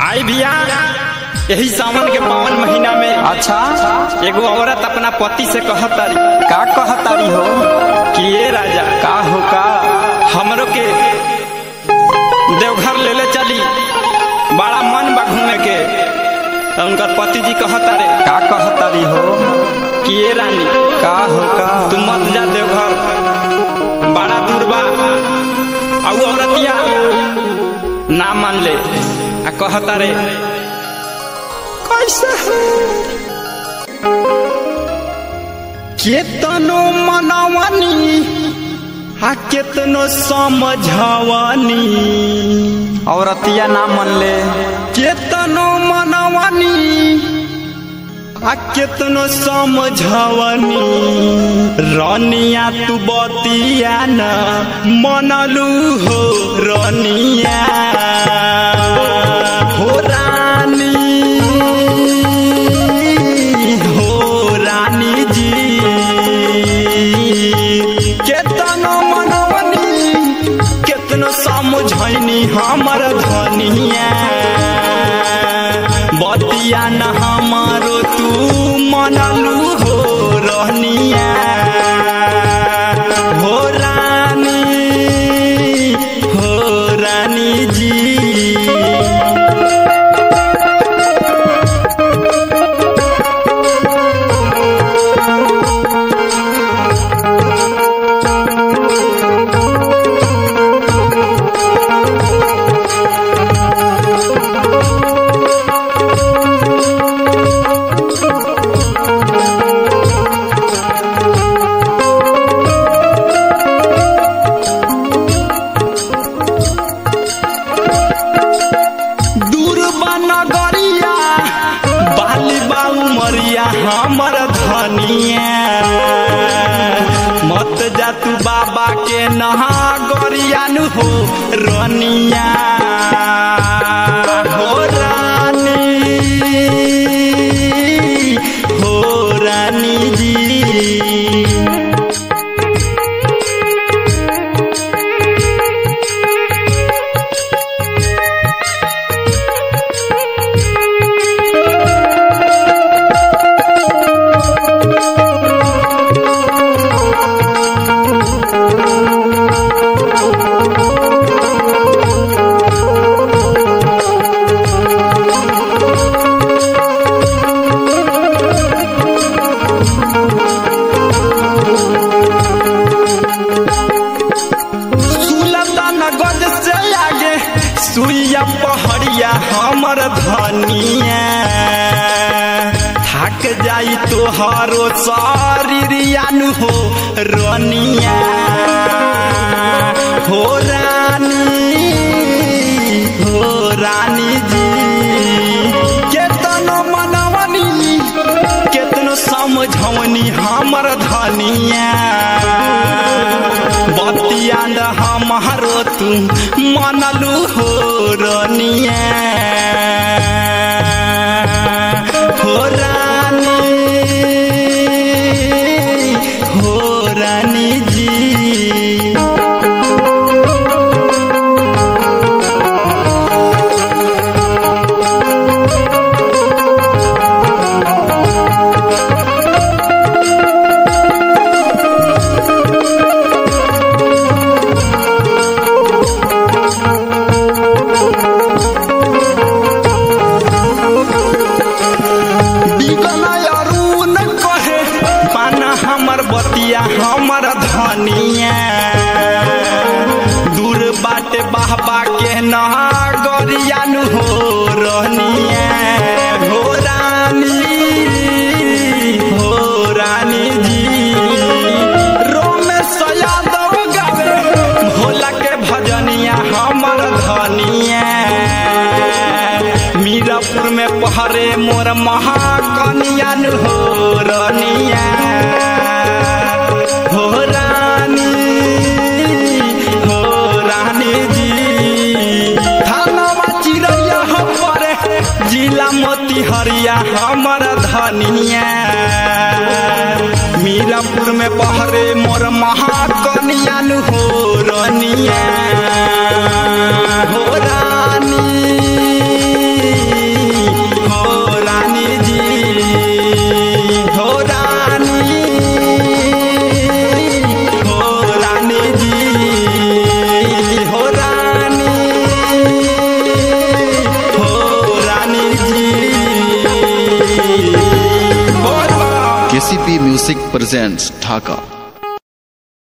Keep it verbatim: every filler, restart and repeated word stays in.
आई भैया यही सावन के पावन महीना में अच्छा एगो औरत अपना पति से कहतारी का कहतारी हो कि ये राजा का हो का हमरो के देवघर ले ले चली, बड़ा मन बा घूमे के। तो उनकर पति जी कहतारे का कहतारी हो कि ये रानी का हो का तू मत जा देवघर, बड़ा दूर बा। और औरतिया ना मान ले आ कहतारे कैसे केतनो मनवानी आ केतनो समझावानी, औरतिया ना मन ले केतनो मनवानी आ केतनो समझावानी, रानिया तू बतिया न मनलू हो रानिया हो रानी हो रानी जी। केतनो मनवनी केतनो समझैनी हमर धनिया, बतिया न हमारो तू मनलू हो रहनिया हो रानी हो रानी जी। हमर धनिया मत जा तू बाबा के नहा गरियान हो रनिया हो रानी हो रानी जी। सुइया पहड़िया हमर धनिया थक जाई तोहारो शरीरियान हो रनिया हो रानी हो रानी जी। केतनो मनवनी केतनो समझवनी हमर धनिया, बतिया न हमारो तू मनलू हो रनिया हो रानी हो रानी जी। हमर बतिया हमर धनिया दूर बाटे बाबा के नगरियान हो रहनिया हो रानी हो रानी जी। रोमेश यादव गावे भोला के भजनिया हमर धनिया, मीरापुर में पहरे मोर महाकनियान हो रनिया हो रानी हो रानी जी। थानवा चिड़ैया हमरे जिला मोतिहरिया हमर धनिया, मीरापुर में पहरे मोर महाकनियान हो रनिया हो रानी सी पी म्यूजिक प्रेजेंट्स ढाका।